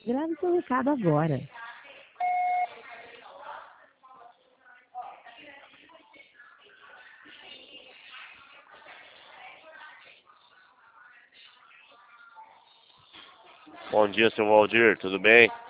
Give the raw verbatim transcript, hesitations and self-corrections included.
Grave seu recado agora. Bom dia, seu Valdir, tudo bem?